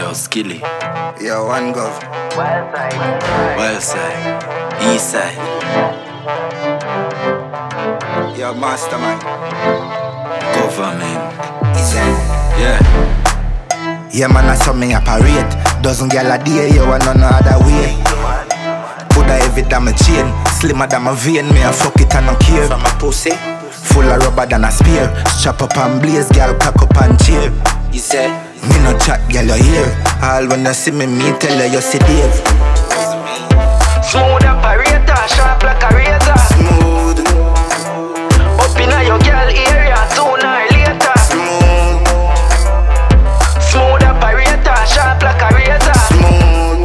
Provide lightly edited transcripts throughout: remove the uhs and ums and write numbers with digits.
Yo, Skilly. Yo, one gov. Wild side. East side. Yo, mastermind. Government. Yeah. Yeah. Yeah, man, I saw me operate. Dozen gal a day, yo, and none other way. Buddha heavy than my chain, slimmer than my vein. Me a fuck it and no care. From a pussy, full of rubber than a spear. Strap up and blaze, gal cock up and cheer. You say? Me no chat, gal you hear. All when you see me tell her you see Dave. Smooth operator, sharp like a razor. Smooth, Up inna your girl area, sooner or later. smooth, Smooth operator, sharp like a razor. smooth.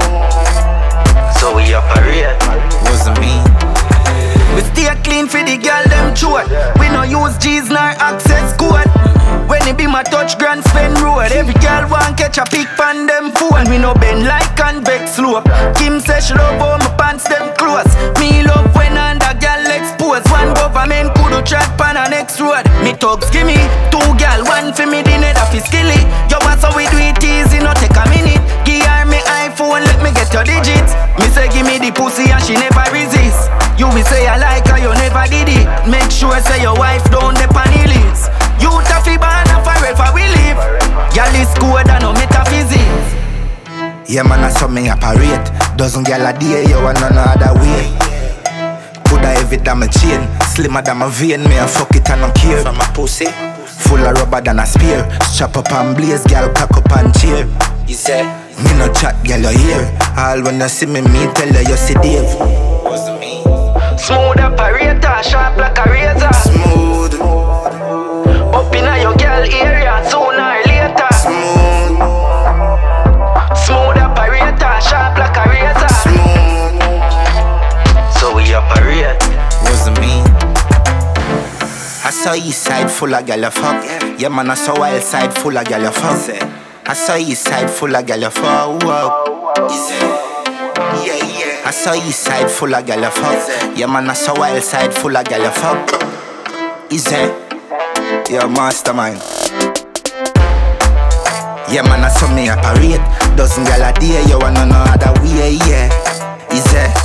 So we operate. Wasn't me. We stay clean for the girl them throat. We no use G's nor access code. When it be my touch grand spend road, every girl want catch a pic pan them phone. We no bend like convex slope. Kim say she love how my pants them close. Me love when under girl expose. One government could chat pan a next road. Me thugs give me two girl, one for me the net of skilly. Yo, want so we do it easy, no take a minute. Give her me iPhone, let me get your digits. Me say give me the pussy and she never resist. You will say I like her, you never did it. Make sure say your wife don't depend on the list. You taffy ban and forever we live. Girl is good and no metaphysics. Yeah, man, I saw me operate. Dozen gal a day, yo, and none other way. Buddha heavy than my chain, slimmer than my vein. Me a fuck it and no care. From a pussy, full of rubber than a spear. Strap up and blaze, gal cock up and cheer. You say? Me no chat, gal you hear. All when you see me tell her you see Dave. Wasn't me. Smooth operator, sharp like a razor. Smooth, Up inna your girl area, sooner or later. smooth, Smooth operator, sharp like a razor. smooth. So we operate. Wasn't me. I saw east side full of gal you fuck. Yeah, man, I saw wild side full of gal you fuck. I saw east side full of gal you fuck. Whoa. I saw east side full of gal you fuck. Yeah, man, I saw wild side full of gal you fuck. Easy. Yo, mastermind. Yeah, man, I saw me operate. Dozen gal a day, yo, and none other way, yeah. Easy.